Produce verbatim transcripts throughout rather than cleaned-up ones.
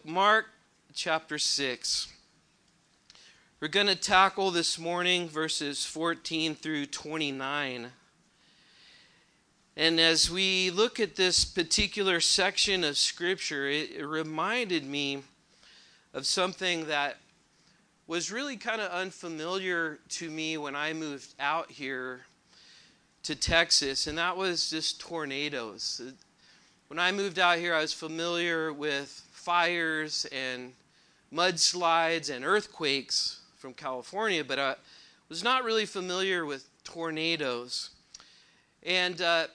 Mark chapter six. We're going to tackle this morning verses fourteen through twenty-nine. And as we look at this particular section of Scripture, it, it reminded me of something that was really kind of unfamiliar to me when I moved out here to Texas, and that was just tornadoes. When I moved out here, I was familiar with fires and mudslides and earthquakes from California, but I was not really familiar with tornadoes. And uh,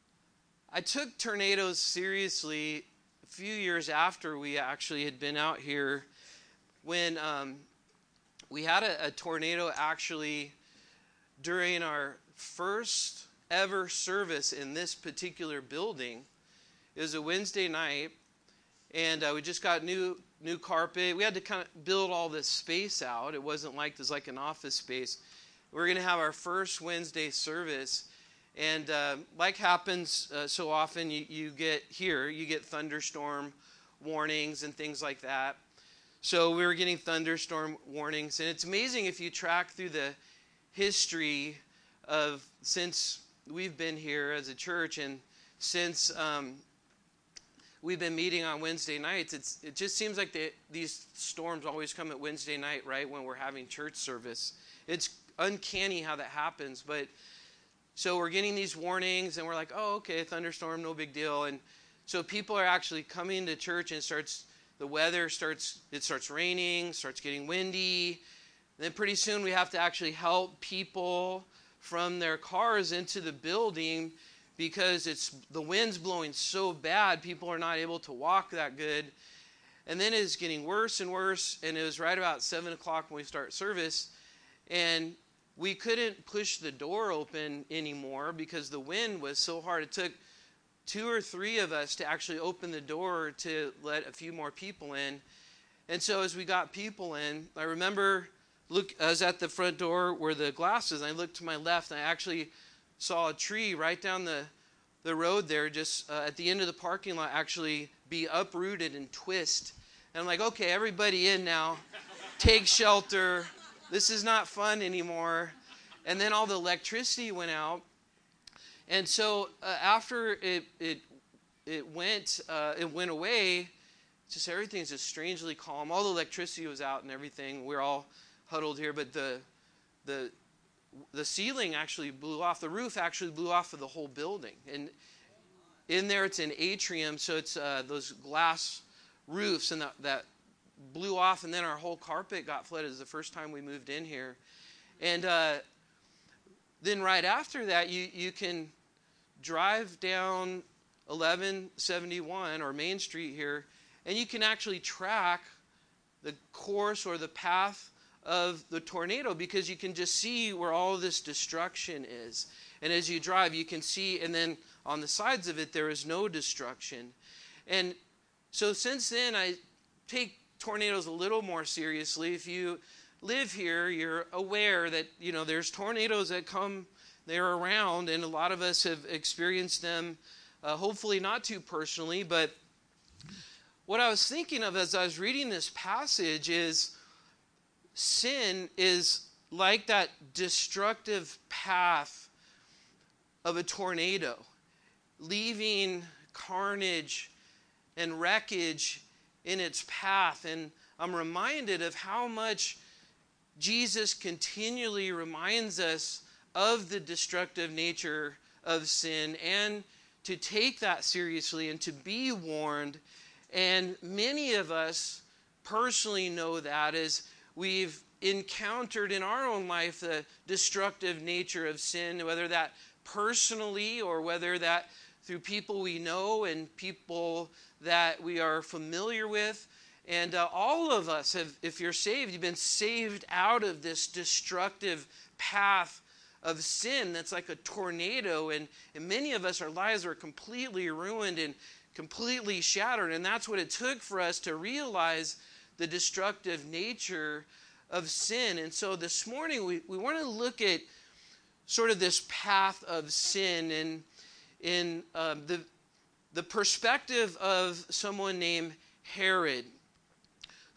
I took tornadoes seriously a few years after we actually had been out here, when um, we had a, a tornado actually during our first ever service in this particular building. It was a Wednesday night, and uh, we just got new new carpet. We had to kind of build all this space out. It wasn't like there's like an office space. We were going to have our first Wednesday service, and uh, like happens uh, so often, you, you get here, you get thunderstorm warnings and things like that. So we were getting thunderstorm warnings, and it's amazing if you track through the history of since we've been here as a church, and since um, we've been meeting on Wednesday nights, it's it just seems like they, these storms always come at Wednesday night, right, when we're having church service. It's uncanny how that happens. But so we're getting these warnings, and we're like, oh, okay, thunderstorm, no big deal. And so people are actually coming to church, and it starts the weather starts it starts raining, starts getting windy. And then pretty soon we have to actually help people from their cars into the building, because it's the wind's blowing so bad, people are not able to walk that good. And then it's getting worse and worse, and it was right about seven o'clock when we start service, and we couldn't push the door open anymore because the wind was so hard. It took two or three of us to actually open the door to let a few more people in. And so as we got people in, I remember look, I was at the front door where the glass is, and I looked to my left, and I actually saw a tree right down the, the road there, just uh, at the end of the parking lot, actually be uprooted and twist. And I'm like, okay, everybody in now. Take shelter. This is not fun anymore. And then all the electricity went out. And so uh, after it it it went uh, it went away, just everything's just strangely calm. All the electricity was out and everything. We're all huddled here, but the the the ceiling actually blew off. The roof actually blew off of the whole building. And in there, it's an atrium, so it's uh, those glass roofs, and that, that blew off, and then our whole carpet got flooded. It was the first time we moved in here. And uh, then right after that, you, you can drive down eleven seventy-one, or Main Street here, and you can actually track the course or the path of the tornado, because you can just see where all this destruction is. And as you drive, you can see, and then on the sides of it, there is no destruction. And so since then, I take tornadoes a little more seriously. If you live here, you're aware that, you know, there's tornadoes that come, they're around, and a lot of us have experienced them, uh, hopefully not too personally. But what I was thinking of as I was reading this passage is, sin is like that destructive path of a tornado, leaving carnage and wreckage in its path. And I'm reminded of how much Jesus continually reminds us of the destructive nature of sin, and to take that seriously and to be warned. And many of us personally know that as we've encountered in our own life the destructive nature of sin, whether that personally or whether that through people we know and people that we are familiar with. And uh, all of us have, if you're saved, you've been saved out of this destructive path of sin that's like a tornado. And, and many of us, our lives are completely ruined and completely shattered. And that's what it took for us to realize the destructive nature of sin. And so this morning we, we want to look at sort of this path of sin and in um, the the perspective of someone named Herod.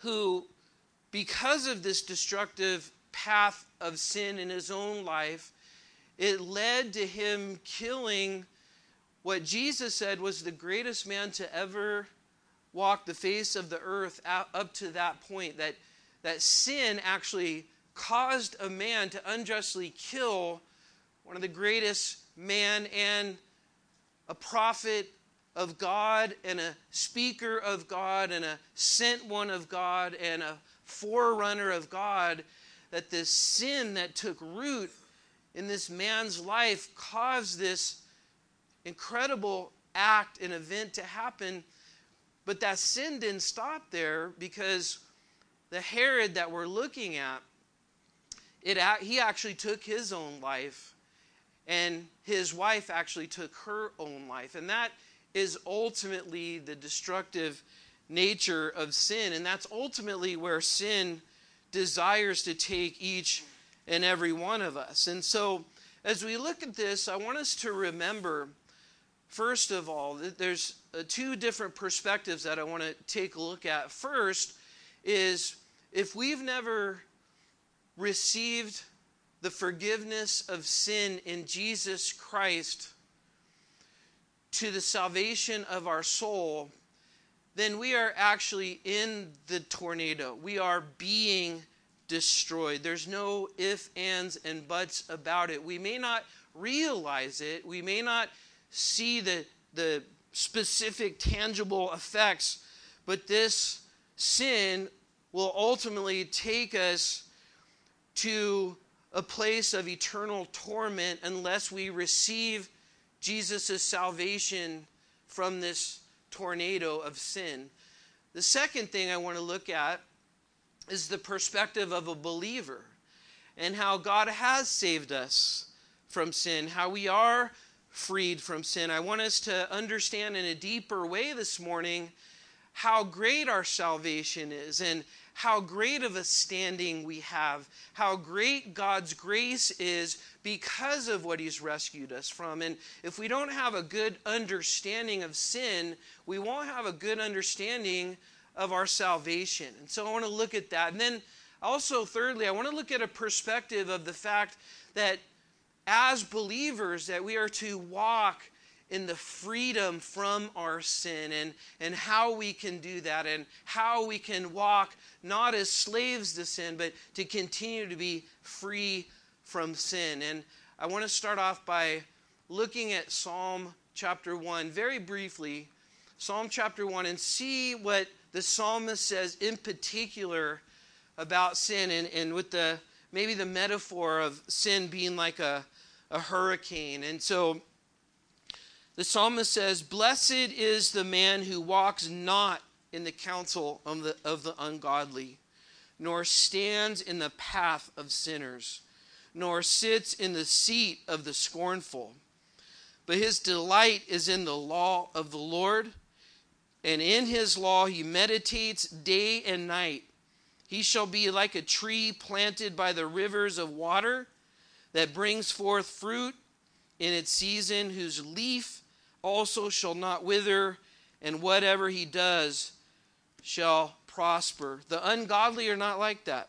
who, because of this destructive path of sin in his own life, it led to him killing what Jesus said was the greatest man to ever walk the face of the earth up to that point, that, that sin actually caused a man to unjustly kill one of the greatest man and a prophet of God and a speaker of God and a sent one of God and a forerunner of God, that this sin that took root in this man's life caused this incredible act and event to happen. But that sin didn't stop there, because the Herod that we're looking at, it, he actually took his own life, and his wife actually took her own life. And that is ultimately the destructive nature of sin. And that's ultimately where sin desires to take each and every one of us. And so as we look at this, I want us to remember, first of all, that there's uh, two different perspectives that I want to take a look at. First is, if we've never received the forgiveness of sin in Jesus Christ to the salvation of our soul, then we are actually in the tornado. We are being destroyed. There's no ifs, ands, and buts about it. We may not realize it. We may not see the, the specific tangible effects, but this sin will ultimately take us to a place of eternal torment unless we receive Jesus' salvation from this tornado of sin. The second thing I want to look at is the perspective of a believer and how God has saved us from sin, how we are freed from sin. I want us to understand in a deeper way this morning how great our salvation is and how great of a standing we have, how great God's grace is because of what he's rescued us from. And if we don't have a good understanding of sin, we won't have a good understanding of our salvation. And so I want to look at that. And then also, thirdly, I want to look at a perspective of the fact that as believers, that we are to walk in the freedom from our sin, and, and how we can do that, and how we can walk not as slaves to sin, but to continue to be free from sin. And I want to start off by looking at Psalm chapter one very briefly, Psalm chapter one, and see what the psalmist says in particular about sin, and, and with the maybe the metaphor of sin being like a, a hurricane. And so the psalmist says, "Blessed is the man who walks not in the counsel of the, of the ungodly, nor stands in the path of sinners, nor sits in the seat of the scornful. But his delight is in the law of the Lord, and in his law he meditates day and night. He shall be like a tree planted by the rivers of water, that brings forth fruit in its season, whose leaf also shall not wither, and whatever he does shall prosper." The ungodly are not like that,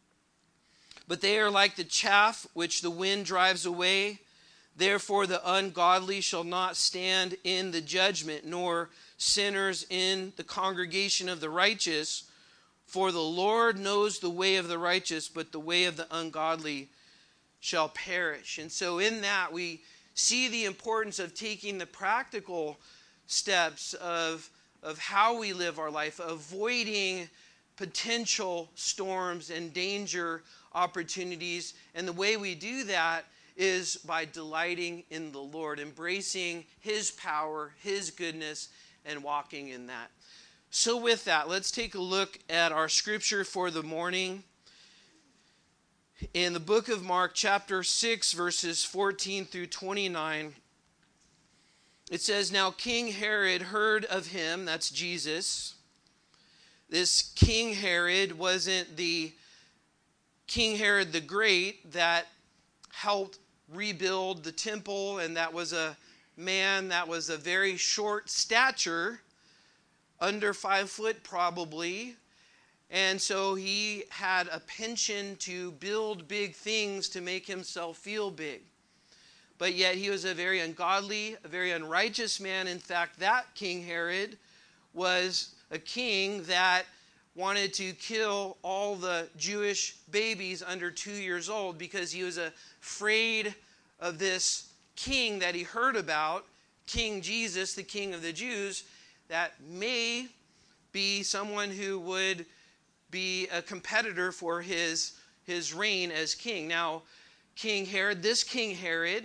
but they are like the chaff which the wind drives away. Therefore the ungodly shall not stand in the judgment, nor sinners in the congregation of the righteous. For the Lord knows the way of the righteous, but the way of the ungodly shall perish. And so in that we see the importance of taking the practical steps of, of how we live our life, avoiding potential storms and danger opportunities. And the way we do that is by delighting in the Lord, embracing his power, his goodness, and walking in that. So with that, let's take a look at our scripture for the morning. In the book of Mark, chapter six, verses fourteen through twenty-nine, it says, "Now King Herod heard of him," that's Jesus. This King Herod wasn't the King Herod the Great that helped rebuild the temple, and that was a man that was a very short stature, under five foot probably, And so he had a penchant to build big things to make himself feel big. But yet he was a very ungodly, a very unrighteous man. In fact, that King Herod was a king that wanted to kill all the Jewish babies under two years old because he was afraid of this king that he heard about, King Jesus, the King of the Jews, that may be someone who would be a competitor for his, his reign as king. Now, King Herod, this King Herod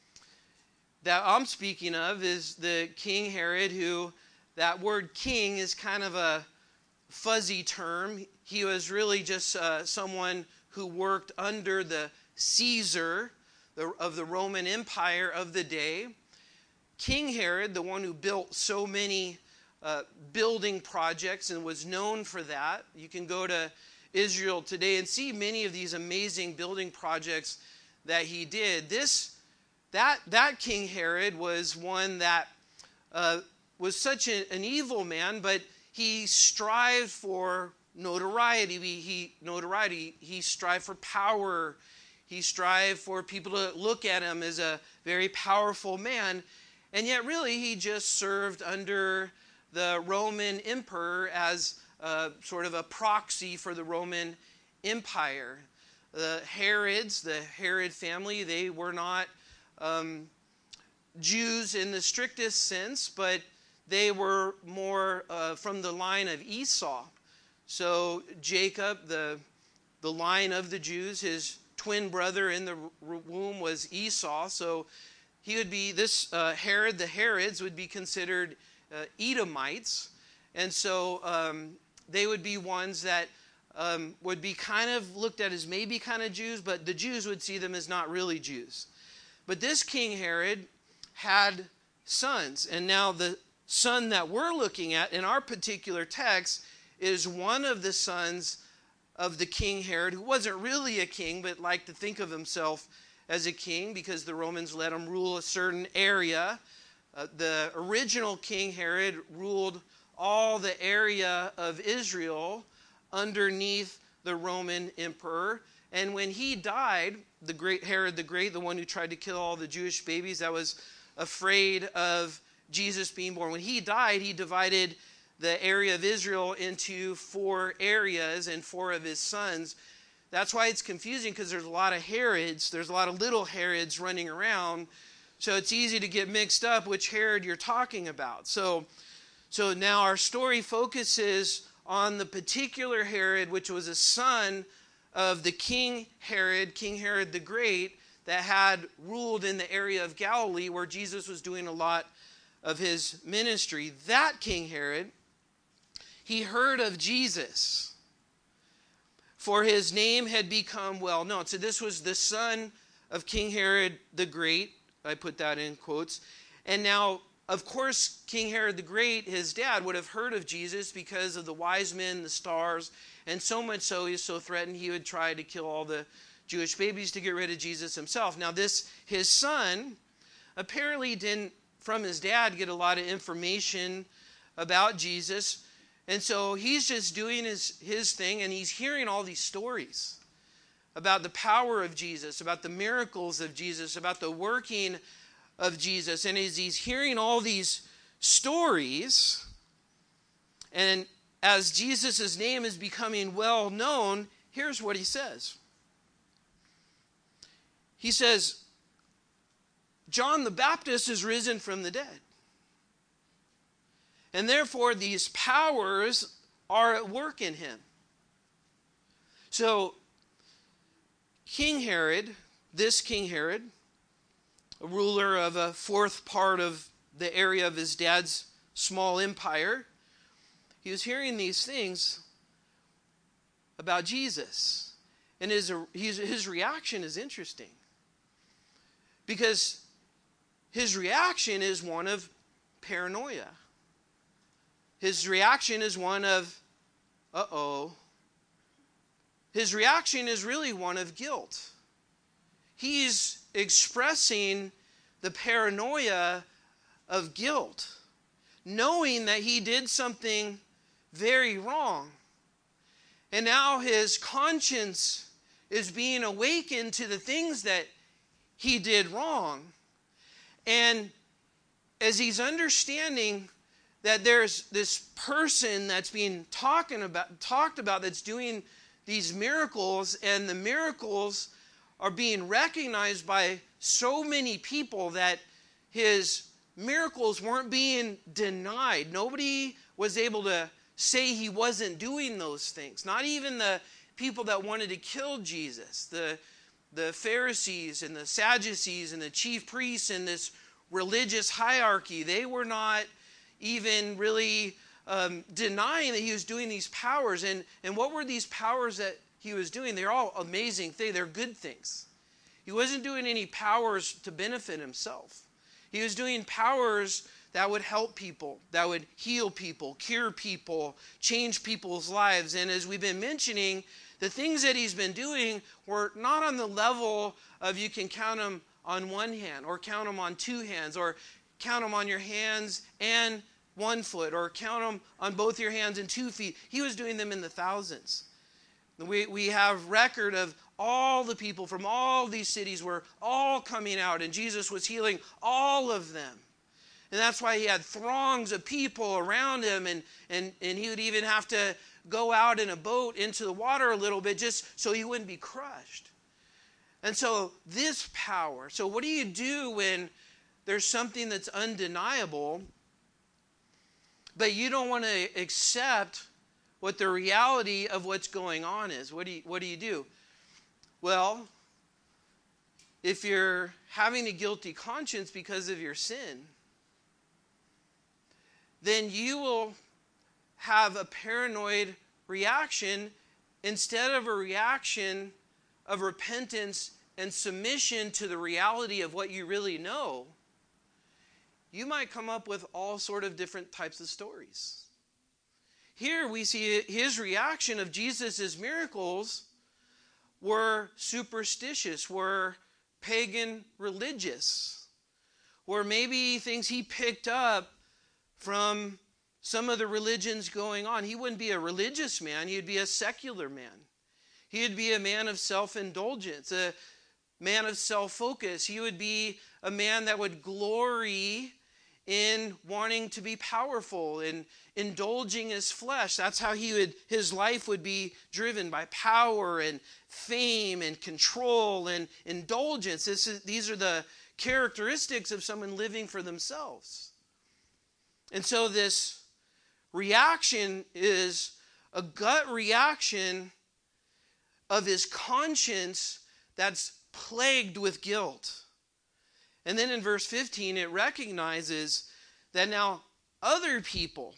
that I'm speaking of is the King Herod who, that word king is kind of a fuzzy term. He was really just uh, someone who worked under the Caesar the, of the Roman Empire of the day. King Herod, the one who built so many uh, building projects and was known for that. You can go to Israel today and see many of these amazing building projects that he did. This, that, that King Herod was one that uh, was such a, an evil man, but he strived for notoriety. He, he notoriety. He strived for power. He strived for people to look at him as a very powerful man. And yet, really, he just served under the Roman emperor as a, sort of a proxy for the Roman Empire. The Herods, the Herod family, they were not um, Jews in the strictest sense, but they were more uh, from the line of Esau. So Jacob, the, the line of the Jews, his twin brother in the womb was Esau. So he would be, this uh, Herod, the Herods would be considered uh, Edomites. And so um, they would be ones that um, would be kind of looked at as maybe kind of Jews, but the Jews would see them as not really Jews. But this King Herod had sons. And now the son that we're looking at in our particular text is one of the sons of the King Herod, who wasn't really a king, but liked to think of himself as a king because the Romans let him rule a certain area. Uh, the original King Herod ruled all the area of Israel underneath the Roman emperor. And when he died, the great Herod the Great, the one who tried to kill all the Jewish babies that was afraid of Jesus being born, when he died, he divided the area of Israel into four areas and four of his sons. That's why it's confusing, because there's a lot of Herods, there's a lot of little Herods running around, so it's easy to get mixed up which Herod you're talking about. So, so now our story focuses on the particular Herod, which was a son of the King Herod, King Herod the Great, that had ruled in the area of Galilee where Jesus was doing a lot of his ministry. That King Herod, he heard of Jesus, for his name had become well known. So this was the son of King Herod the Great. I put that in quotes. And now, of course, King Herod the Great, his dad, would have heard of Jesus because of the wise men, the stars, and so much so he was so threatened he would try to kill all the Jewish babies to get rid of Jesus himself. Now this, his son, apparently didn't, from his dad, get a lot of information about Jesus. And so he's just doing his, his thing, and he's hearing all these stories about the power of Jesus, about the miracles of Jesus, about the working of Jesus. And as he's hearing all these stories, and as Jesus' name is becoming well known, here's what he says. He says, John the Baptist is risen from the dead. And therefore, these powers are at work in him. So, King Herod, this King Herod, a ruler of a fourth part of the area of his dad's small empire, he was hearing these things about Jesus. And his, his, his reaction is interesting. Because his reaction is one of paranoia. His reaction is one of, uh-oh. His reaction is really one of guilt. He's expressing the paranoia of guilt, knowing that he did something very wrong. And now his conscience is being awakened to the things that he did wrong. And as he's understanding that there's this person that's being talking about, talked about that's doing these miracles, and the miracles are being recognized by so many people that his miracles weren't being denied. Nobody was able to say he wasn't doing those things. Not even the people that wanted to kill Jesus. The, the Pharisees and the Sadducees and the chief priests and this religious hierarchy, they were not even really um, denying that he was doing these powers. And, and what were these powers that he was doing? They're all amazing things. They're good things. He wasn't doing any powers to benefit himself. He was doing powers that would help people, that would heal people, cure people, change people's lives. And as we've been mentioning, the things that he's been doing were not on the level of you can count them on one hand, or count them on two hands, or count them on your hands and one foot, or count them on both your hands and two feet. He was doing them in the thousands. We, we have record of all the people from all these cities were all coming out, and Jesus was healing all of them. And that's why he had throngs of people around him, and, and, and he would even have to go out in a boat into the water a little bit just so he wouldn't be crushed. And so this power, so what do you do when there's something that's undeniable, but you don't want to accept what the reality of what's going on is? What do you, what do you do? Well, if you're having a guilty conscience because of your sin, then you will have a paranoid reaction instead of a reaction of repentance and submission to the reality of what you really know. You might come up with all sort of different types of stories. Here we see his reaction of Jesus' miracles were superstitious, were pagan religious, were maybe things he picked up from some of the religions going on. He wouldn't be a religious man, he would be a secular man. He would be a man of self-indulgence, a man of self-focus. He would be a man that would glory in wanting to be powerful and indulging his flesh. That's how he would, his life would be driven by power and fame and control and indulgence. This is, these are the characteristics of someone living for themselves. And so this reaction is a gut reaction of his conscience that's plagued with guilt. And then in verse fifteen, it recognizes that now other people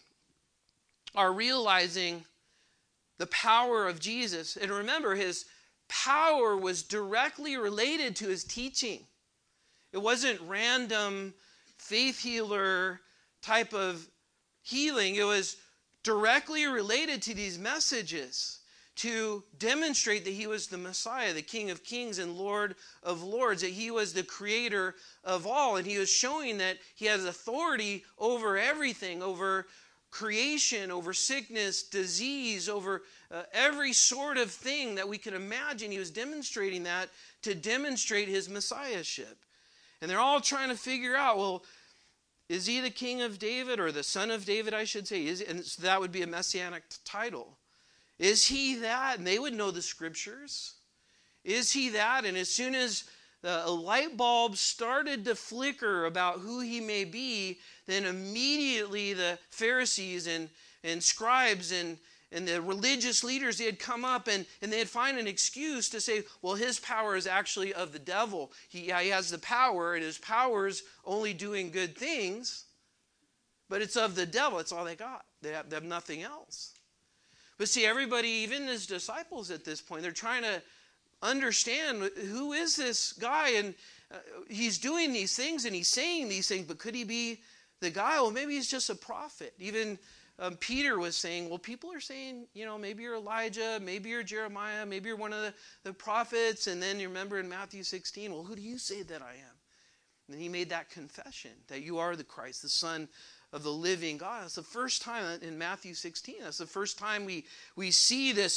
are realizing the power of Jesus. And remember, his power was directly related to his teaching. It wasn't random faith healer type of healing. It was directly related to these messages to demonstrate that he was the Messiah, the King of Kings and Lord of Lords, that he was the creator of all. And he was showing that he has authority over everything, over creation, over sickness, disease, over uh, every sort of thing that we can imagine. He was demonstrating that to demonstrate his messiahship. And they're all trying to figure out, well, is he the King of David, or the Son of David, I should say? Is, and so that would be a messianic title. Is he that? And they would know the scriptures. Is he that? And as soon as the, a light bulb started to flicker about who he may be, then immediately the Pharisees and, and scribes and, and the religious leaders, they had come up and, and they'd find an excuse to say, well, his power is actually of the devil. He, he has the power, and his power's only doing good things, but it's of the devil. It's all they got. They have, they have nothing else. But see, everybody, even his disciples at this point, they're trying to understand, who is this guy? And uh, he's doing these things and he's saying these things, but could he be the guy? Well, maybe he's just a prophet. Even um, Peter was saying, well, people are saying, you know, maybe you're Elijah, maybe you're Jeremiah, maybe you're one of the, the prophets. And then you remember in Matthew sixteen, well, who do you say that I am? And he made that confession that you are the Christ, the Son of the living God. It's the first time in Matthew sixteen. That's the first time we, we see this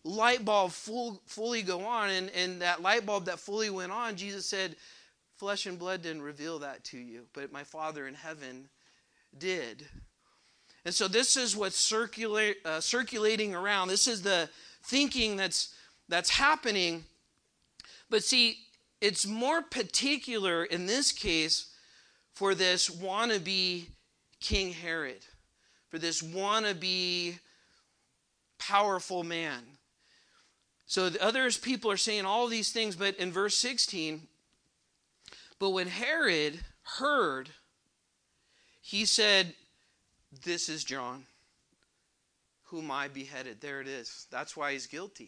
light bulb full, fully go on. And, and that light bulb that fully went on, Jesus said, flesh and blood didn't reveal that to you, but my Father in heaven did. And so this is what's circulate, uh, circulating around. This is the thinking that's that's happening. But see, it's more particular in this case for this wannabe King Herod, for this wannabe powerful man. So the others, people are saying all these things, but in verse sixteen, but when Herod heard, he said, this is John, whom I beheaded. There it is. That's why he's guilty.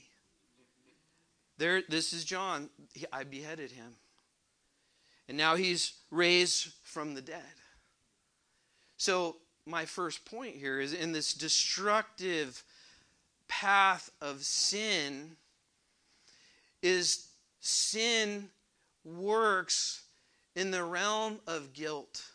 There, this is John. I beheaded him. And now he's raised from the dead. So my first point here is in this destructive path of sin, is sin works in the realm of guilt.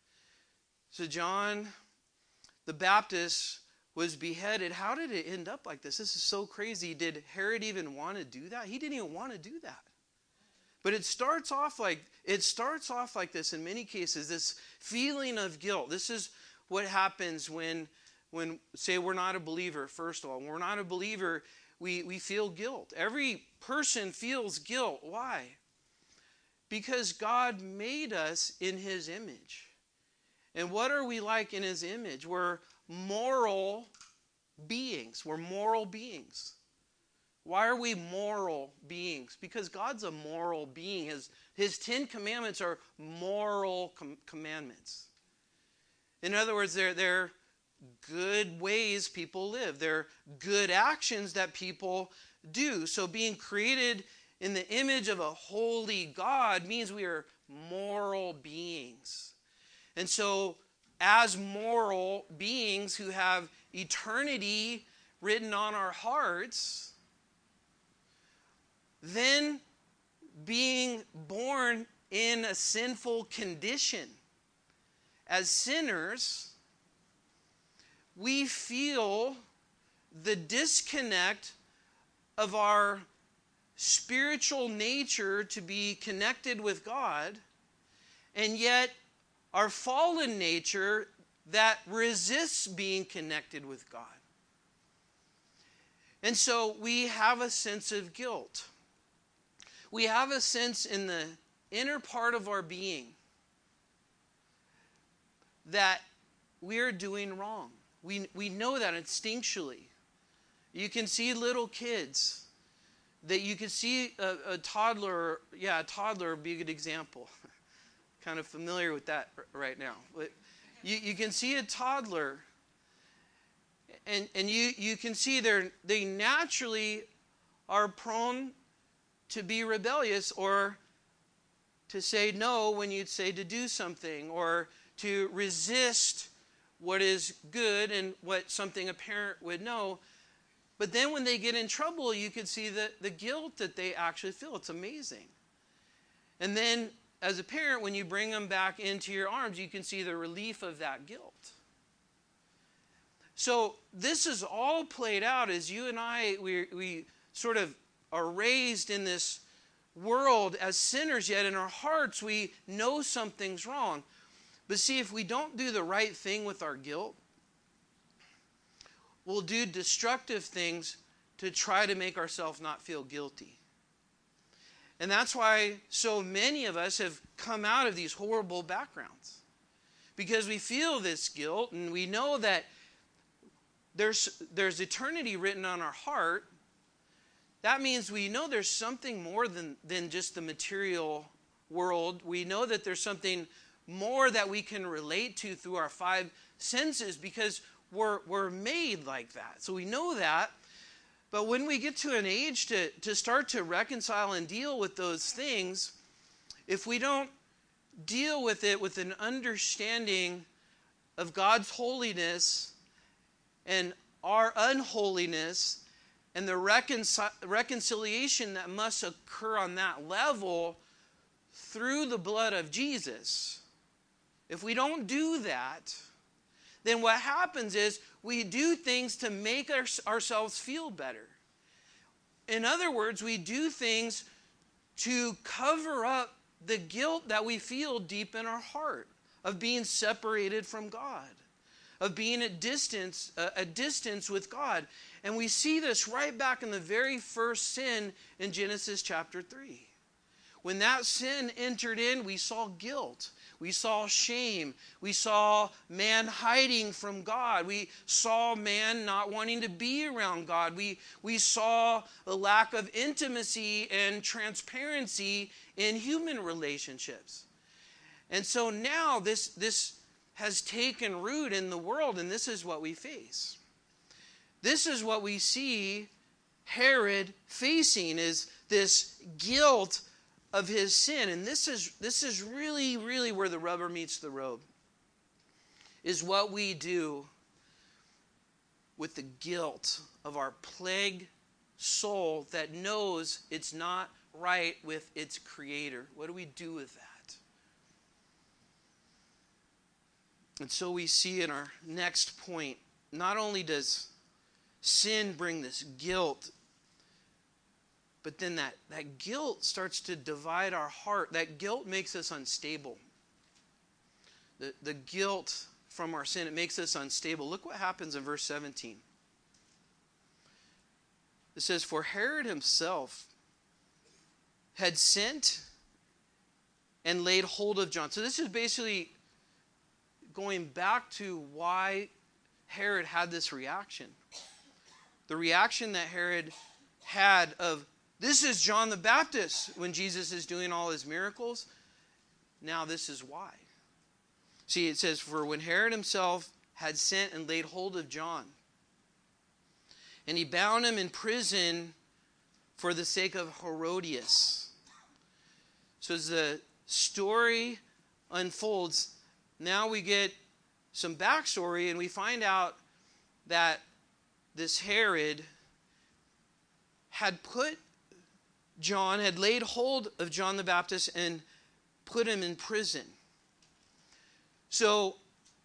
So John the Baptist was beheaded. How did it end up like this? This is so crazy. Did Herod even want to do that? He didn't even want to do that. But it starts off like it starts off like this in many cases, this feeling of guilt. This is what happens when when say we're not a believer. First of all, when we're not a believer, we, we feel guilt. Every person feels guilt. Why? Because God made us in his image. And what are we like in his image? We're moral beings. We're moral beings. Why are we moral beings? Because God's a moral being. His, his Ten Commandments are moral com- commandments. In other words, they're, they're good ways people live. They're good actions that people do. So being created in the image of a holy God means we are moral beings. And so, as moral beings who have eternity written on our hearts, then being born in a sinful condition, as sinners, we feel the disconnect of our spiritual nature to be connected with God, and yet our fallen nature that resists being connected with God. And so we have a sense of guilt. We have a sense in the inner part of our being that we're doing wrong. We, we know that instinctually. You can see little kids, that you can see a, a toddler, yeah, a toddler would be a good example. Kind of familiar with that right now. But you, you can see a toddler, and, and you, you can see they're, they naturally are prone to be rebellious or to say no when you say to do something, or to resist what is good and what something a parent would know. But then when they get in trouble, you can see the, the guilt that they actually feel. It's amazing. And then as a parent, when you bring them back into your arms, you can see the relief of that guilt. So this is all played out as you and I, we, we sort of are raised in this world as sinners, yet in our hearts we know something's wrong. But see, if we don't do the right thing with our guilt, we'll do destructive things to try to make ourselves not feel guilty. And that's why so many of us have come out of these horrible backgrounds. Because we feel this guilt, and we know that there's, there's eternity written on our heart. That means we know there's something more than, than just the material world. We know that there's something more that we can relate to through our five senses, because we're, we're made like that. So we know that. But when we get to an age to, to start to reconcile and deal with those things, if we don't deal with it with an understanding of God's holiness and our unholiness and the reconcil- reconciliation that must occur on that level through the blood of Jesus, if we don't do that, then what happens is we do things to make our, ourselves feel better. In other words, we do things to cover up the guilt that we feel deep in our heart of being separated from God, of being at distance, uh, a distance with God. And we see this right back in the very first sin in Genesis chapter three. When that sin entered in, we saw guilt. We saw shame. We saw man hiding from God. We saw man not wanting to be around God. We, we saw a lack of intimacy and transparency in human relationships. And so now this, this has taken root in the world, and this is what we face. This is what we see Herod facing, is this guilt of his sin. And this is this is really, really where the rubber meets the road, is what we do with the guilt of our plagued soul that knows it's not right with its creator. What do we do with that? And so we see in our next point, not only does sin bring this guilt, but then that, that guilt starts to divide our heart. That guilt makes us unstable. The, the guilt from our sin, it makes us unstable. Look what happens in verse seventeen. It says, "For Herod himself had sent and laid hold of John." So this is basically going back to why Herod had this reaction. The reaction that Herod had of, this is John the Baptist when Jesus is doing all his miracles. Now this is why. See, it says, "For when Herod himself had sent and laid hold of John, and he bound him in prison for the sake of Herodias." So as the story unfolds, now we get some backstory, and we find out that this Herod had put John, had laid hold of John the Baptist and put him in prison. So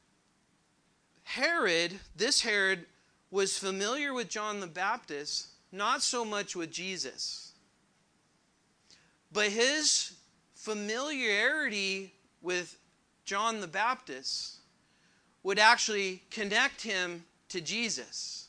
Herod, this Herod, was familiar with John the Baptist, not so much with Jesus. But his familiarity with John the Baptist would actually connect him to Jesus.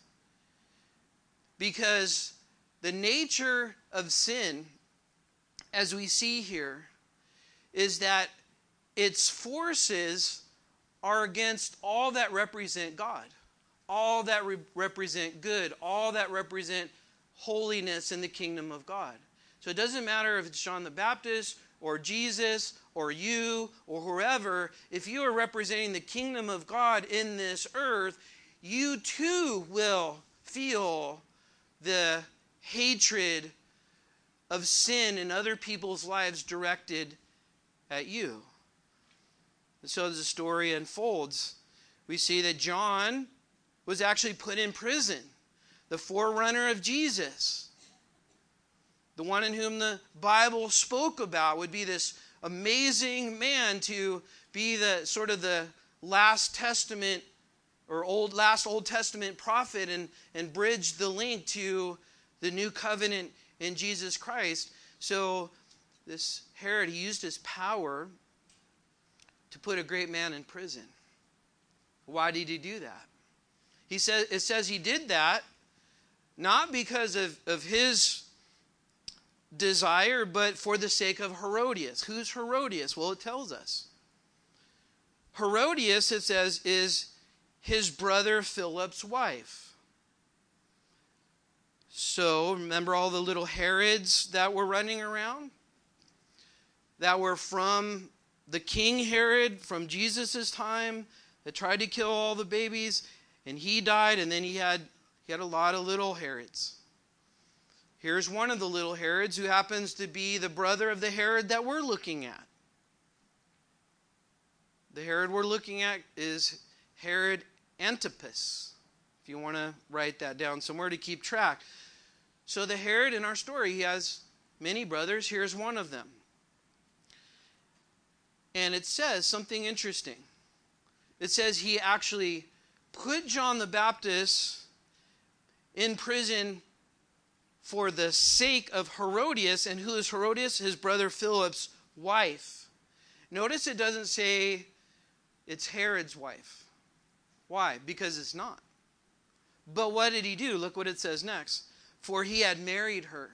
Because the nature of sin, as we see here, is that its forces are against all that represent God, all that re- represent good, all that represent holiness in the kingdom of God. So it doesn't matter if it's John the Baptist or Jesus or you or whoever. If you are representing the kingdom of God in this earth, you too will feel the hatred of sin in other people's lives directed at you. And so as the story unfolds, we see that John was actually put in prison, the forerunner of Jesus. The one in whom the Bible spoke about would be this amazing man to be the sort of the last testament or old last Old Testament prophet and, and bridge the link to the new covenant in Jesus Christ. So this Herod, he used his power to put a great man in prison. Why did he do that? He says, it says he did that not because of, of his desire, but for the sake of Herodias. Who's Herodias? Well, it tells us. Herodias, it says, is his brother Philip's wife. So, remember all the little Herods that were running around? That were from the King Herod from Jesus' time that tried to kill all the babies, and he died, and then he had he had a lot of little Herods. Here's one of the little Herods who happens to be the brother of the Herod that we're looking at. The Herod we're looking at is Herod Antipas, if you want to write that down somewhere to keep track. So the Herod in our story, he has many brothers. Here's one of them. And it says something interesting. It says he actually put John the Baptist in prison for the sake of Herodias. And who is Herodias? His brother Philip's wife. Notice it doesn't say it's Herod's wife. Why? Because it's not. But what did he do? Look what it says next. For he had married her.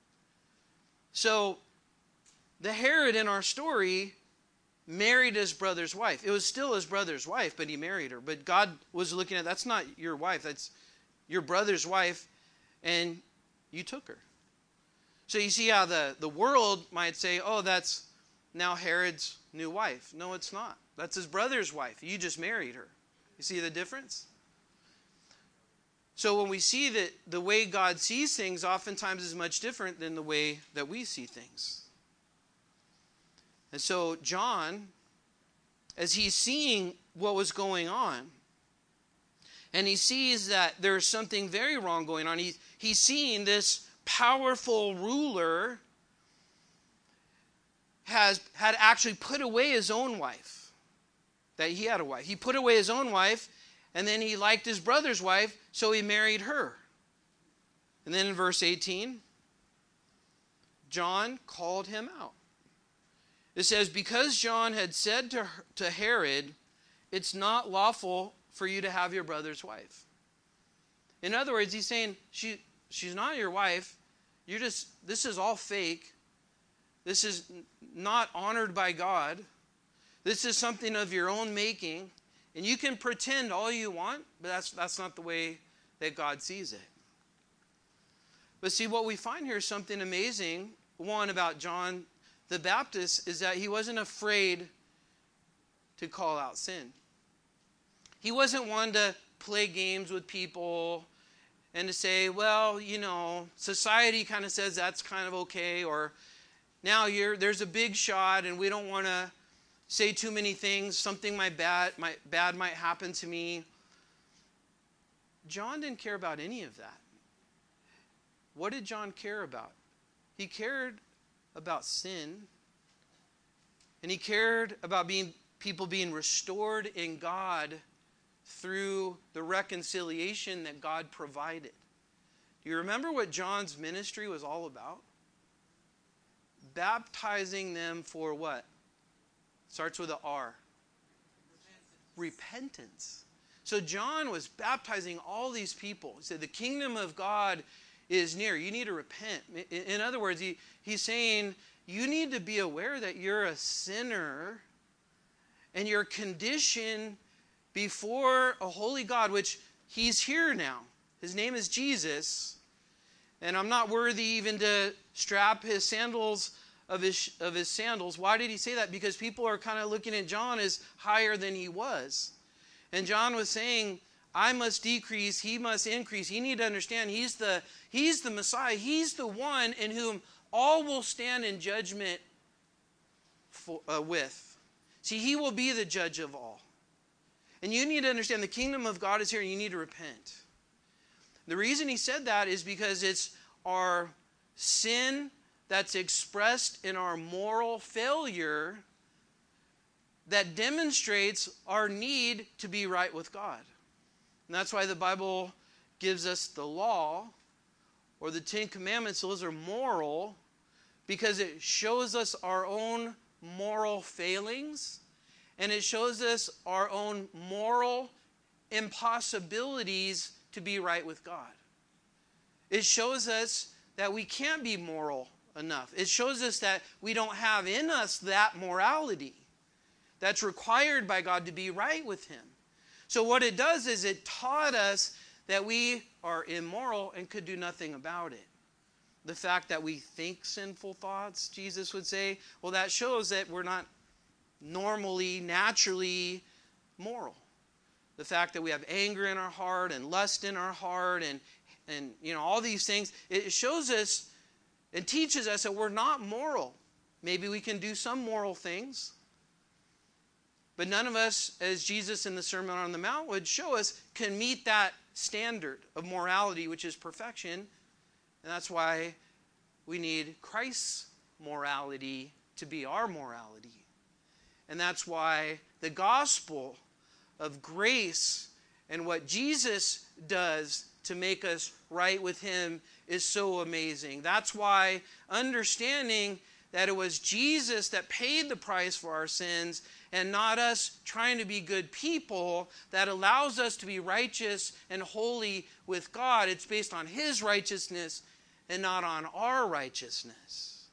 So the Herod in our story married his brother's wife. It was still his brother's wife, but he married her. But God was looking at, that's not your wife. That's your brother's wife, and you took her. So you see how the, the world might say, oh, that's now Herod's new wife. No, it's not. That's his brother's wife. You just married her. You see the difference? So when we see that the way God sees things oftentimes is much different than the way that we see things. And so John, as he's seeing what was going on, and he sees that there's something very wrong going on, he, he's seeing this powerful ruler has had actually put away his own wife. That he had a wife. He put away his own wife, and then he liked his brother's wife, so he married her. And then in verse eighteen, John called him out. It says, because John had said to, to Herod, it's not lawful for you to have your brother's wife. In other words, he's saying, she, she's not your wife. You're just, this is all fake. This is not honored by God. This is something of your own making. And you can pretend all you want, but that's, that's not the way that God sees it. But see, what we find here is something amazing. One, about John the Baptist, is that he wasn't afraid to call out sin. He wasn't one to play games with people and to say, well, you know, society kind of says that's kind of okay, or now you're, there's a big shot and we don't want to say too many things. Something might bad, might, bad might happen to me. John didn't care about any of that. What did John care about? He cared about sin, and he cared about being people being restored in God through the reconciliation that God provided. Do you remember what John's ministry was all about? Baptizing them for what? Starts with an R. Repentance. Repentance. So John was baptizing all these people. He said, the kingdom of God is near. You need to repent. In other words, he, he's saying, you need to be aware that you're a sinner and your condition before a holy God, which he's here now. His name is Jesus. And I'm not worthy even to strap his sandals of his, of his sandals. Why did he say that? Because people are kind of looking at John as higher than he was. And John was saying, I must decrease, he must increase. You need to understand, he's the, he's the Messiah. He's the one in whom all will stand in judgment for, uh, with. See, he will be the judge of all. And you need to understand the kingdom of God is here and you need to repent. The reason he said that is because it's our sin that's expressed in our moral failure that demonstrates our need to be right with God. And that's why the Bible gives us the law or the Ten Commandments. Those are moral because it shows us our own moral failings and it shows us our own moral impossibilities to be right with God. It shows us that we can't be moral enough. It shows us that we don't have in us that morality that's required by God to be right with him. So what it does is it taught us that we are immoral and could do nothing about it. The fact that we think sinful thoughts, Jesus would say, well, that shows that we're not normally, naturally moral. The fact that we have anger in our heart and lust in our heart and, and you know, all these things, it shows us and teaches us that we're not moral. Maybe we can do some moral things, but none of us, as Jesus in the Sermon on the Mount would show us, can meet that standard of morality, which is perfection. And that's why we need Christ's morality to be our morality. And that's why the gospel of grace and what Jesus does to make us right with him is so amazing. That's why understanding that it was Jesus that paid the price for our sins and not us trying to be good people that allows us to be righteous and holy with God. It's based on his righteousness and not on our righteousness.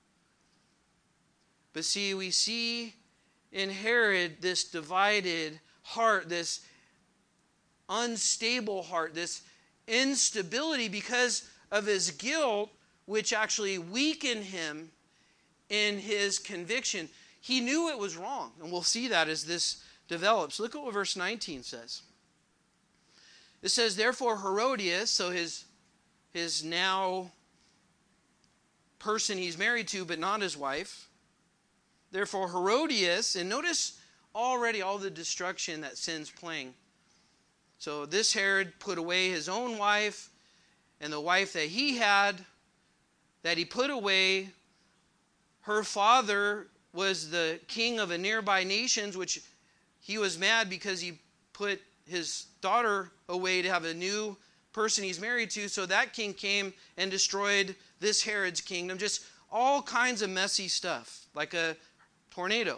But see, we see in Herod this divided heart, this unstable heart, this instability because of his guilt, which actually weakened him in his conviction. He knew it was wrong, and we'll see that as this develops. Look at what verse nineteen says. It says, therefore Herodias, so his, his now person he's married to, but not his wife. Therefore Herodias, and notice already all the destruction that sin's playing. So this Herod put away his own wife, and the wife that he had, that he put away, her father was the king of a nearby nations, which he was mad because he put his daughter away to have a new person he's married to. So that king came and destroyed this Herod's kingdom. Just all kinds of messy stuff, like a tornado.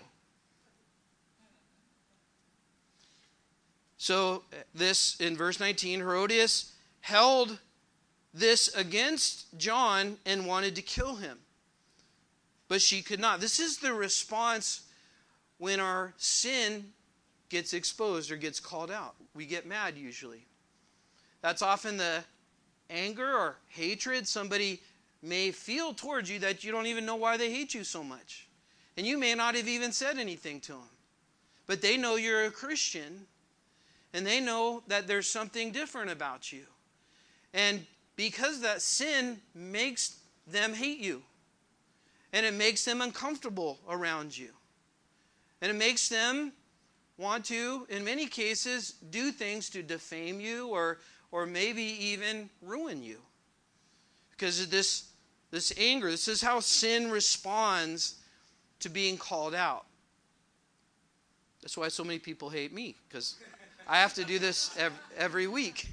So this, in verse nineteen, Herodias held this against John and wanted to kill him. But she could not. This is the response when our sin gets exposed or gets called out. We get mad usually. That's often the anger or hatred somebody may feel towards you that you don't even know why they hate you so much. And you may not have even said anything to them. But they know you're a Christian, and they know that there's something different about you. And because that sin makes them hate you. And it makes them uncomfortable around you. And it makes them want to, in many cases, do things to defame you or, or maybe even ruin you. Because of this, this anger. This is how sin responds to being called out. That's why so many people hate me. Because I have to do this every, every week.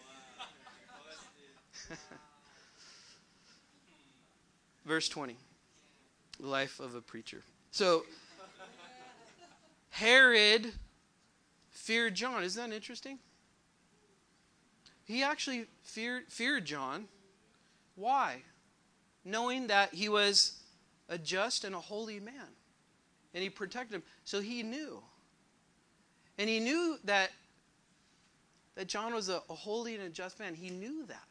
Verse twenty. Life of a preacher. So, Herod feared John. Isn't that interesting? He actually feared, feared John. Why? Knowing that he was a just and a holy man. And he protected him. So he knew. And he knew that, that John was a, a holy and a just man. He knew that.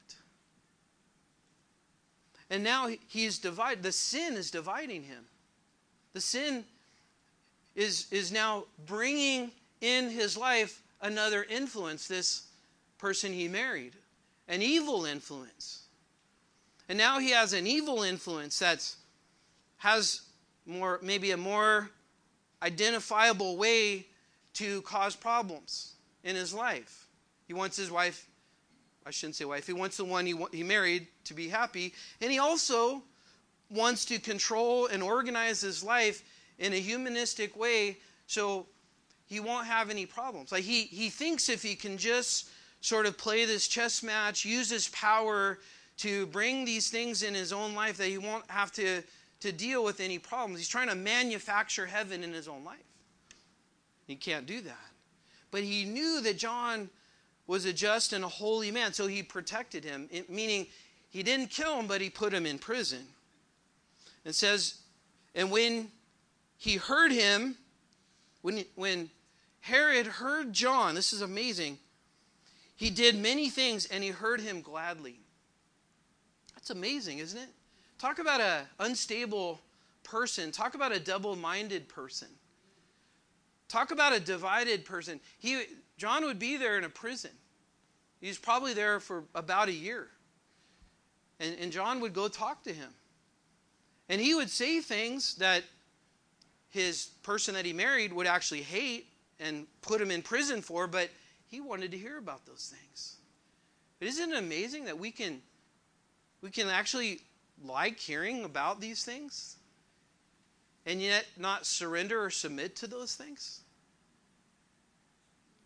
And now he's divided. The sin is dividing him. The sin is, is now bringing in his life another influence, this person he married. An evil influence. And now he has an evil influence that has more, maybe a more identifiable way to cause problems in his life. He wants his wife I shouldn't say wife. He wants the one he, he married to be happy. And he also wants to control and organize his life in a humanistic way so he won't have any problems. Like he, he thinks if he can just sort of play this chess match, use his power to bring these things in his own life, that he won't have to, to deal with any problems. He's trying to manufacture heaven in his own life. He can't do that. But he knew that John was a just and a holy man, so he protected him, it, meaning he didn't kill him, but he put him in prison. It says, and when he heard him, when, when Herod heard John, this is amazing, he did many things and he heard him gladly. That's amazing, isn't it? Talk about an unstable person. Talk about a double-minded person. Talk about a divided person. He, John would be there in a prison. He's probably there for about a year. And, and John would go talk to him. And he would say things that his person that he married would actually hate and put him in prison for, but he wanted to hear about those things. But isn't it amazing that we can, we can actually like hearing about these things and yet not surrender or submit to those things?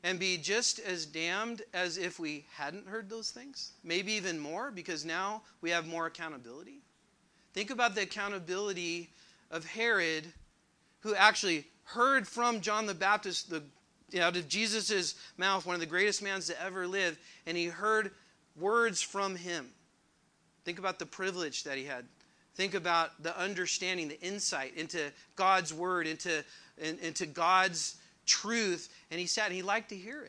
and be just as damned as if we hadn't heard those things? Maybe even more, because now we have more accountability. Think about the accountability of Herod, who actually heard from John the Baptist, the, out of Jesus' mouth, one of the greatest men to ever live, and he heard words from him. Think about the privilege that he had. Think about the understanding, the insight into God's word, into, in, into God's truth, and he sat and he liked to hear it.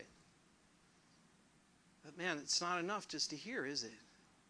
But man, it's not enough just to hear, is it?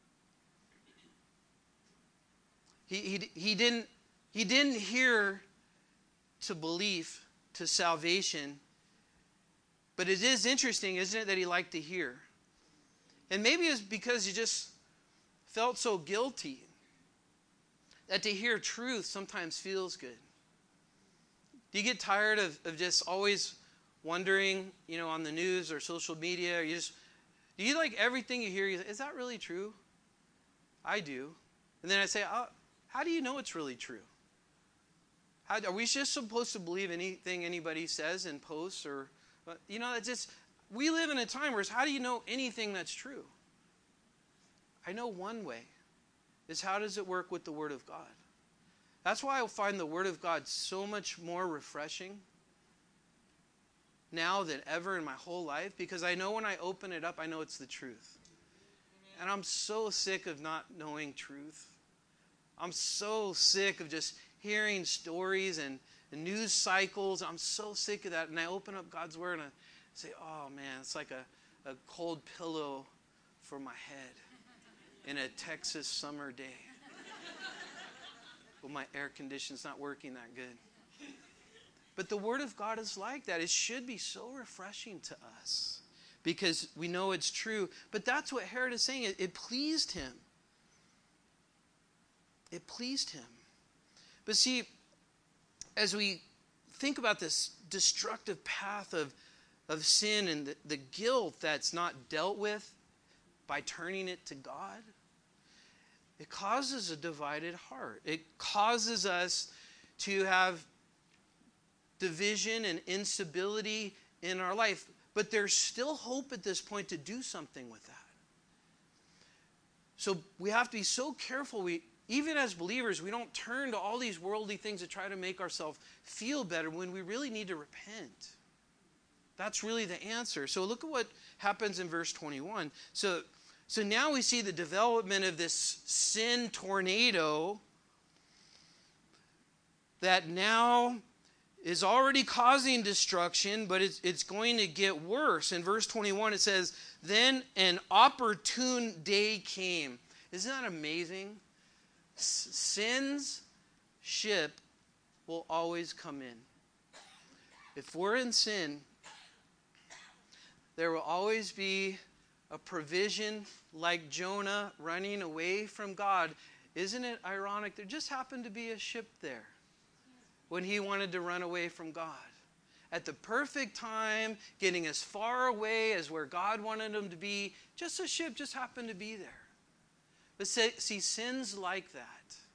He, he, he, didn't, he didn't hear to belief, to salvation. But it is interesting, isn't it, that he liked to hear. And maybe it's because he just felt so guilty that to hear truth sometimes feels good. Do you get tired of, of just always wondering, you know, on the news or social media, or you just, do you like everything you hear, you say, is that really true? I do. And then I say, oh, how do you know it's really true? How, are we just supposed to believe anything anybody says and posts? Or, you know, it's just, we live in a time where it's, how do you know anything that's true? I know one way, is how does it work with the Word of God? That's why I find the Word of God so much more refreshing now than ever in my whole life, because I know when I open it up, I know it's the truth. And I'm so sick of not knowing truth. I'm so sick of just hearing stories and, and news cycles. I'm so sick of that. And I open up God's Word and I say, oh man, it's like a, a cold pillow for my head in a Texas summer day. Well, my air conditioning's not working that good. But the Word of God is like that. It should be so refreshing to us because we know it's true. But that's what Herod is saying. It, it pleased him. It pleased him. But see, as we think about this destructive path of, of sin and the, the guilt that's not dealt with by turning it to God, it causes a divided heart. It causes us to have division and instability in our life. But there's still hope at this point to do something with that. So we have to be so careful. We, even as believers, we don't turn to all these worldly things to try to make ourselves feel better when we really need to repent. That's really the answer. So look at what happens in verse twenty-one. So, so now we see the development of this sin tornado that now is already causing destruction, but it's, it's going to get worse. In verse twenty-one it says, then an opportune day came. Isn't that amazing? S- sin's ship will always come in. If we're in sin, there will always be a provision like Jonah running away from God. Isn't it ironic? There just happened to be a ship there when he wanted to run away from God. At the perfect time, getting as far away as where God wanted him to be, just a ship just happened to be there. But see, sin's like that.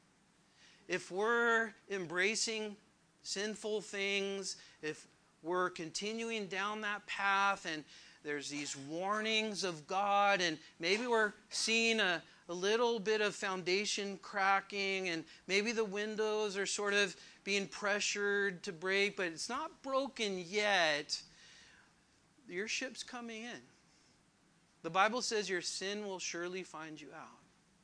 If we're embracing sinful things, if we're continuing down that path and there's these warnings of God, and maybe we're seeing a, a little bit of foundation cracking, and maybe the windows are sort of being pressured to break, but it's not broken yet, your ship's coming in. The Bible says your sin will surely find you out.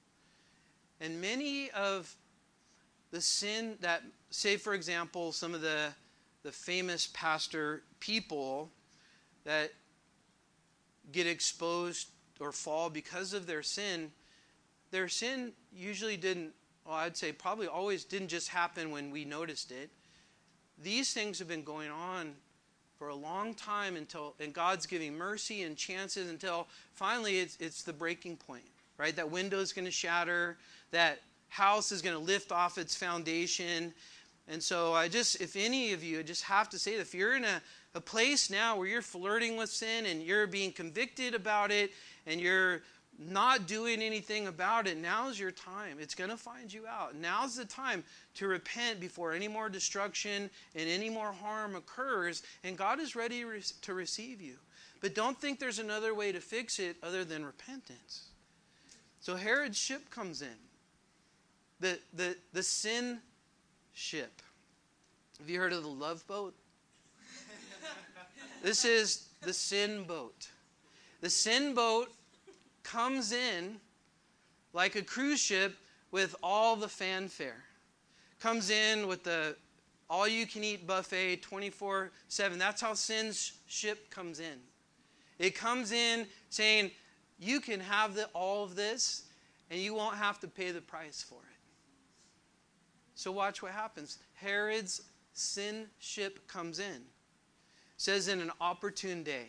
And many of the sin that, say for example, some of the, the famous pastor people that get exposed or fall because of their sin, their sin usually didn't, well, I'd say probably always didn't just happen when we noticed it. These things have been going on for a long time until, and God's giving mercy and chances until finally it's, it's the breaking point, right? That window's going to shatter, that house is going to lift off its foundation. And so I just, if any of you, I just have to say that if you're in a, a place now where you're flirting with sin and you're being convicted about it and you're not doing anything about it, now's your time. It's going to find you out. Now's the time to repent before any more destruction and any more harm occurs, and God is ready to receive you. But don't think there's another way to fix it other than repentance. So Herod's ship comes in. The, the, the sin ship. Have you heard of the Love Boat? This is the sin boat. The sin boat comes in like a cruise ship with all the fanfare. Comes in with the all-you-can-eat buffet twenty-four seven. That's how sin's ship comes in. It comes in saying, you can have the, all of this, and you won't have to pay the price for it. So watch what happens. Herod's sin ship comes in. It says in an opportune day.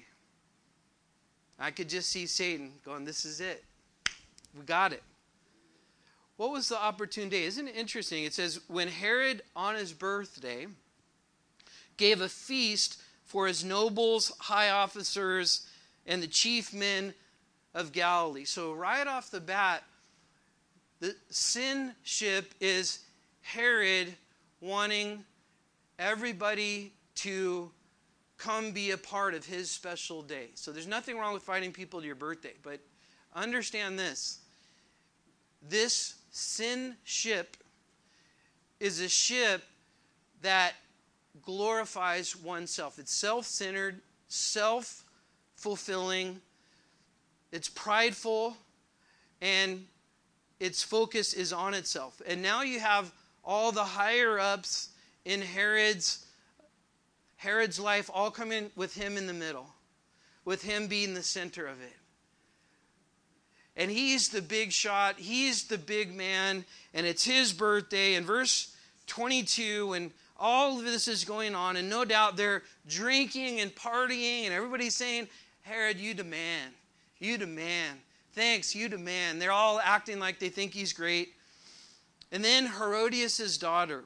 I could just see Satan going, this is it. We got it. What was the opportune day? Isn't it interesting? It says, when Herod on his birthday gave a feast for his nobles, high officers, and the chief men of Galilee. So right off the bat, the sin ship is Herod wanting everybody to come be a part of his special day. So there's nothing wrong with inviting people to your birthday, but understand this. This sin ship is a ship that glorifies oneself. It's self-centered, self-fulfilling, it's prideful, and its focus is on itself. And now you have all the higher-ups in Herod's Herod's life all coming with him in the middle, with him being the center of it. And he's the big shot, he's the big man, and it's his birthday. In verse twenty-two, when all of this is going on, and no doubt they're drinking and partying, and everybody's saying, Herod, you the man, you the man, thanks, you the man. They're all acting like they think he's great. And then Herodias' daughter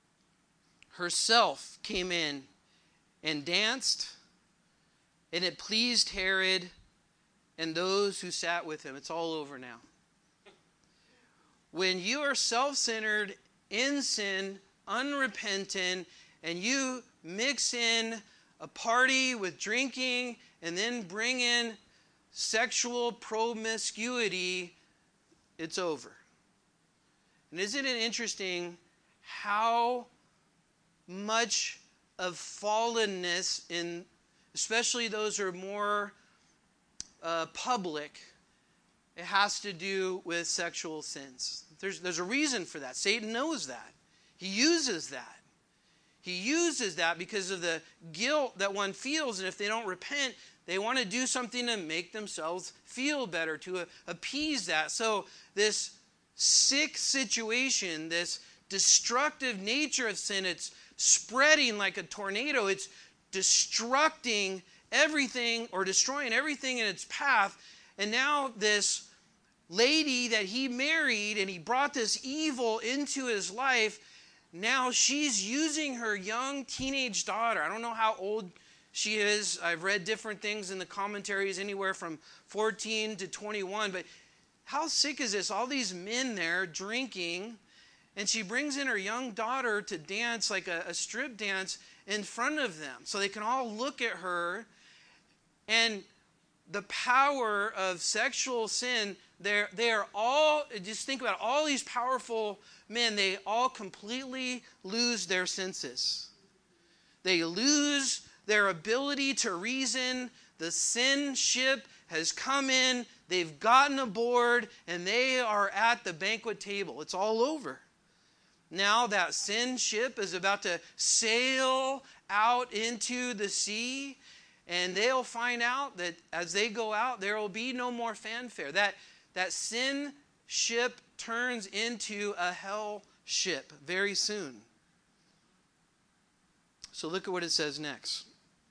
herself came in and danced, and it pleased Herod and those who sat with him. It's all over now. When you are self-centered, in sin, unrepentant, and you mix in a party with drinking and then bring in sexual promiscuity, it's over. And isn't it interesting how much of fallenness, in especially those who are more uh, public, it has to do with sexual sins. There's, there's a reason for that. Satan knows that. He uses that. He uses that because of the guilt that one feels, and if they don't repent, they want to do something to make themselves feel better, to uh, appease that. So this sick situation, this destructive nature of sin, it's spreading like a tornado. It's destructing everything or destroying everything in its path. And now this lady that he married and he brought this evil into his life, now she's using her young teenage daughter. I don't know how old she is. I've read different things in the commentaries, anywhere from fourteen to twenty-one. But how sick is this? All these men there drinking, and she brings in her young daughter to dance like a, a strip dance in front of them so they can all look at her. And the power of sexual sin, they're, they are all, just think about it, all these powerful men, they all completely lose their senses. They lose their ability to reason. The sin ship has come in, they've gotten aboard, and they are at the banquet table. It's all over. Now that sin ship is about to sail out into the sea, and they'll find out that as they go out, there will be no more fanfare. That, that sin ship turns into a hell ship very soon. So look at what it says next.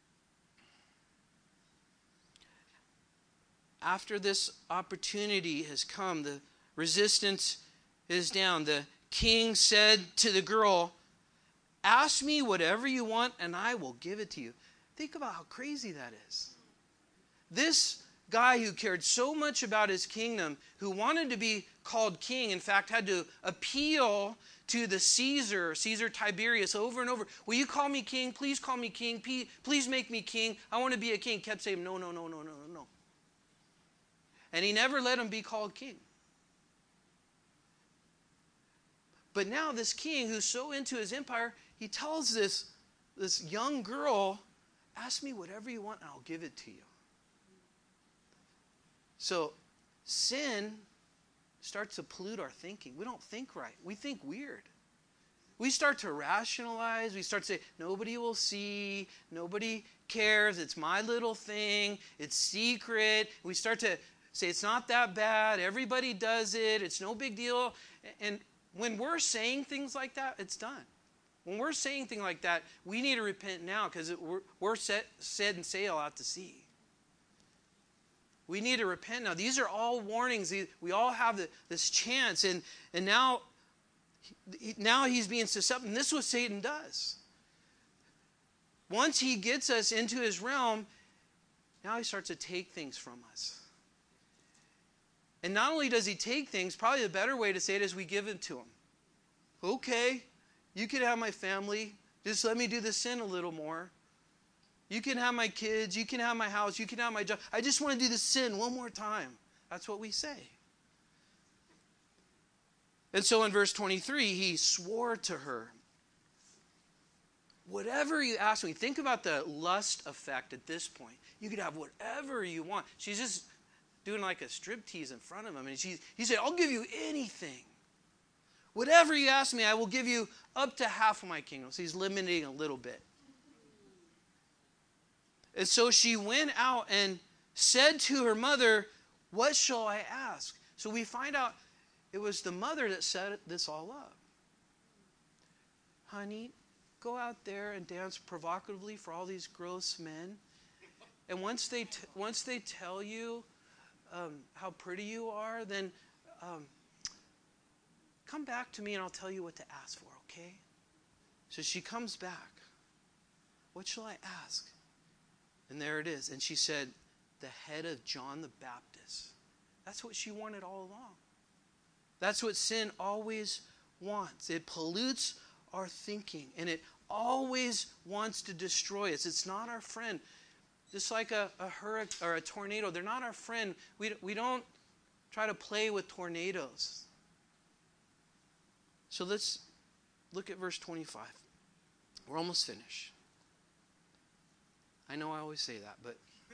After this opportunity has come, the resistance is down. The king said to the girl, ask me whatever you want and I will give it to you. Think about how crazy that is. This guy who cared so much about his kingdom, who wanted to be called king, in fact, had to appeal to the Caesar, Caesar Tiberius, over and over. Will you call me king? Please call me king. Please make me king. I want to be a king. Kept saying, no, no, no, no, no, no, no. And he never let him be called king. But now this king who's so into his empire, he tells this, this young girl, ask me whatever you want and I'll give it to you. So sin starts to pollute our thinking. We don't think right. We think weird. We start to rationalize. We start to say, nobody will see. Nobody cares. It's my little thing. It's secret. We start to say, it's not that bad. Everybody does it. It's no big deal. And when we're saying things like that, it's done. When we're saying things like that, we need to repent now because we're, we're set, set and sail out to sea. We need to repent now. These are all warnings. We all have the, this chance. And, and now, now he's being susceptible. And this is what Satan does. Once he gets us into his realm, now he starts to take things from us. And not only does he take things, probably the better way to say it is we give them to him. Okay, you can have my family. Just let me do the sin a little more. You can have my kids. You can have my house. You can have my job. I just want to do the sin one more time. That's what we say. And so in verse twenty-three, he swore to her, whatever you ask me, think about the lust effect at this point. You could have whatever you want. She's just doing like a striptease in front of him. And she, he said, I'll give you anything. Whatever you ask me, I will give you up to half of my kingdom. So he's limiting a little bit. And so she went out and said to her mother, what shall I ask? So we find out it was the mother that set this all up. Honey, go out there and dance provocatively for all these gross men. And once they, t- once they tell you um, how pretty you are, then um, come back to me and I'll tell you what to ask for, okay? So she comes back. What shall I ask? And there it is. And she said, the head of John the Baptist. That's what she wanted all along. That's what sin always wants. It pollutes our thinking. And it always wants to destroy us. It's not our friend. Just like a, a hurricane or a tornado. They're not our friend. We, we don't try to play with tornadoes. So let's look at verse twenty-five. We're almost finished. I know I always say that, but...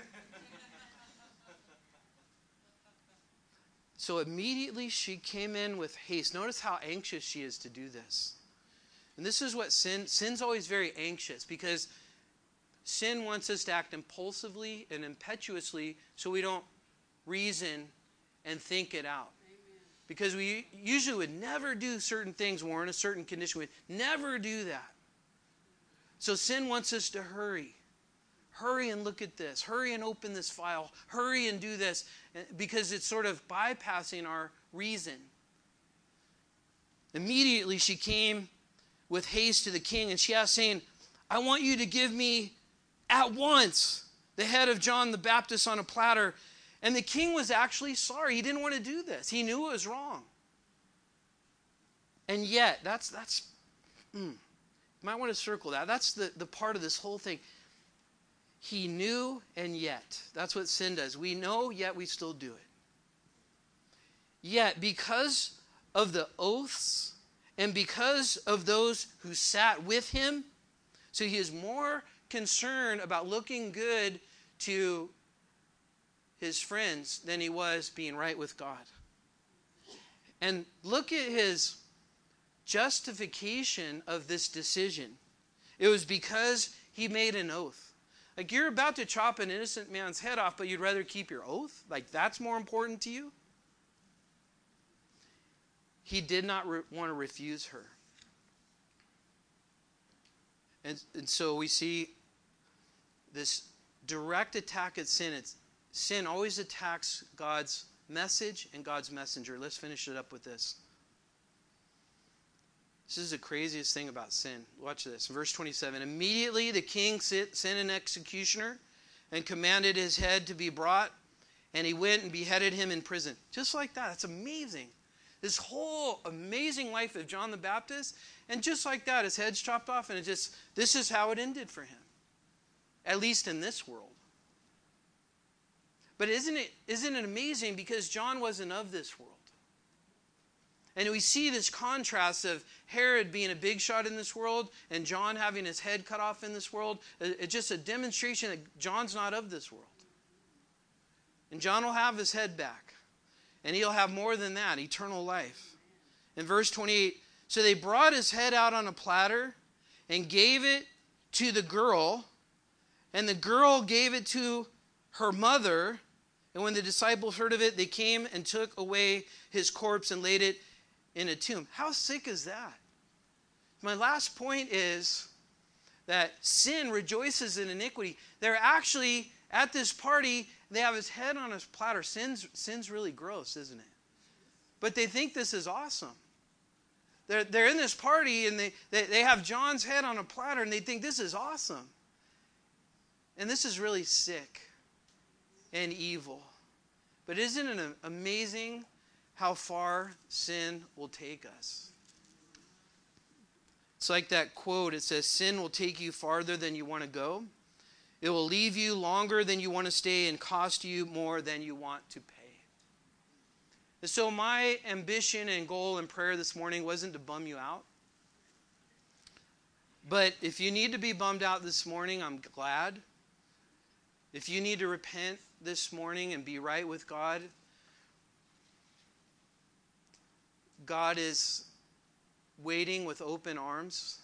So immediately she came in with haste. Notice how anxious she is to do this. And this is what sin... Sin's always very anxious because sin wants us to act impulsively and impetuously so we don't reason and think it out. Amen. Because we usually would never do certain things when we're in a certain condition. We'd never do that. So sin wants us to hurry. Hurry and look at this. Hurry and open this file. Hurry and do this. Because it's sort of bypassing our reason. Immediately she came with haste to the king and she asked, saying, I want you to give me at once the head of John the Baptist on a platter. And the king was actually sorry. He didn't want to do this. He knew it was wrong. And yet, that's, that's mm, you might want to circle that. That's the, the part of this whole thing. He knew and yet. That's what sin does. We know, yet we still do it. Yet, because of the oaths and because of those who sat with him, so he is more concerned about looking good to his friends than he was being right with God. And look at his justification of this decision. It was because he made an oath. Like, you're about to chop an innocent man's head off, but you'd rather keep your oath? Like, that's more important to you? He did not re- want to refuse her. And, and so we see this direct attack at sin. It's, sin always attacks God's message and God's messenger. Let's finish it up with this. This is the craziest thing about sin. Watch this. Verse twenty-seven. Immediately the king sent an executioner and commanded his head to be brought. and he went and beheaded him in prison. Just like that. It's amazing. This whole amazing life of John the Baptist, and just like that, his head's chopped off, and it just, this is how it ended for him. At least in this world. But isn't it, isn't it amazing, because John wasn't of this world. And we see this contrast of Herod being a big shot in this world and John having his head cut off in this world. It's just a demonstration that John's not of this world. And John will have his head back. And he'll have more than that, eternal life. In verse twenty-eight, so they brought his head out on a platter and gave it to the girl. And the girl gave it to her mother. And when the disciples heard of it, they came and took away his corpse and laid it in a tomb. How sick is that? My last point is that sin rejoices in iniquity. They're actually at this party, they have his head on his platter. Sin's, sin's really gross, isn't it? But they think this is awesome. They're, they're in this party and they, they, they have John's head on a platter and they think this is awesome. And this is really sick and evil. But isn't it amazing how far sin will take us? It's like that quote. It says, sin will take you farther than you want to go. It will leave you longer than you want to stay and cost you more than you want to pay. And so my ambition and goal and prayer this morning wasn't to bum you out. But if you need to be bummed out this morning, I'm glad. If you need to repent this morning and be right with God, God is waiting with open arms.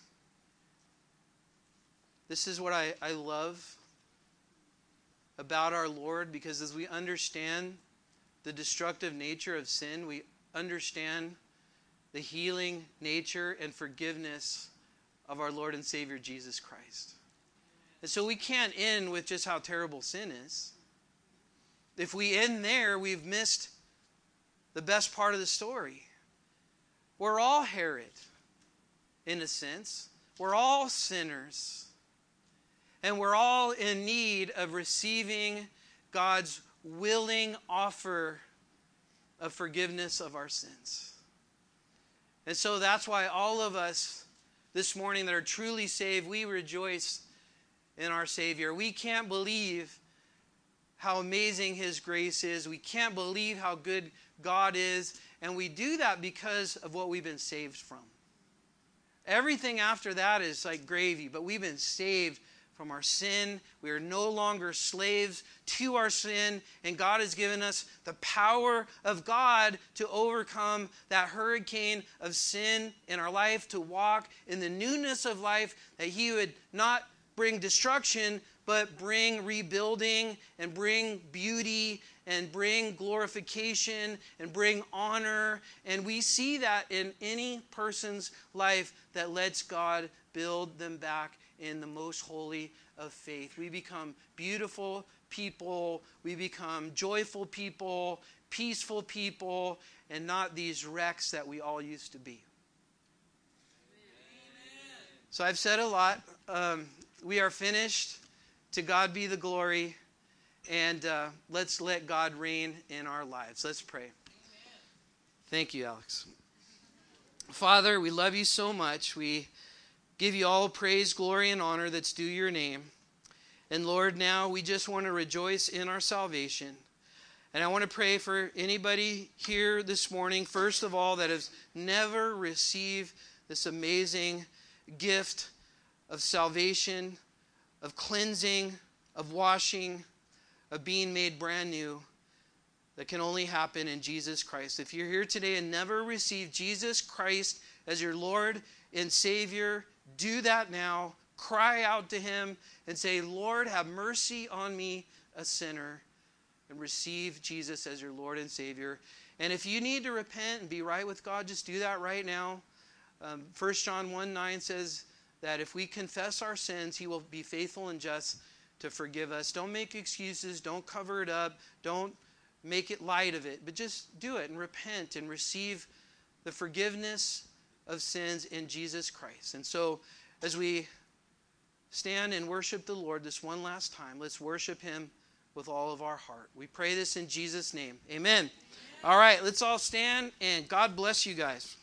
This is what I, I love about our Lord, because as we understand the destructive nature of sin, we understand the healing nature and forgiveness of our Lord and Savior Jesus Christ. And so we can't end with just how terrible sin is. If we end there, we've missed the best part of the story. We're all Herod, in a sense. We're all sinners. And we're all in need of receiving God's willing offer of forgiveness of our sins. And so that's why all of us this morning that are truly saved, we rejoice in our Savior. We can't believe how amazing His grace is. We can't believe how good God is. And we do that because of what we've been saved from. Everything after that is like gravy, but we've been saved from our sin. We are no longer slaves to our sin, and God has given us the power of God to overcome that hurricane of sin in our life, to walk in the newness of life, that He would not bring destruction, but bring rebuilding and bring beauty and bring glorification and bring honor. And we see that in any person's life that lets God build them back in the most holy of faith. We become beautiful people. We become joyful people, peaceful people, and not these wrecks that we all used to be. Amen. So I've said a lot. Um, we are finished. To God be the glory. And uh, let's let God reign in our lives. Let's pray. Amen. Thank you, Alex. Father, we love you so much. We give you all praise, glory, and honor that's due your name. And Lord, now we just want to rejoice in our salvation. And I want to pray for anybody here this morning, first of all, that has never received this amazing gift of salvation, of cleansing, of washing, of being made brand new, that can only happen in Jesus Christ. If you're here today and never received Jesus Christ as your Lord and Savior, do that now. Cry out to Him and say, Lord, have mercy on me, a sinner, and receive Jesus as your Lord and Savior. And if you need to repent and be right with God, just do that right now. Um, First John one nine says that if we confess our sins, He will be faithful and just to forgive us. Don't make excuses. Don't cover it up. Don't make it light of it. But just do it and repent and receive the forgiveness of sins in Jesus Christ. And so as we stand and worship the Lord this one last time, let's worship Him with all of our heart. We pray this in Jesus' name. Amen. All right, let's all stand, and God bless you guys.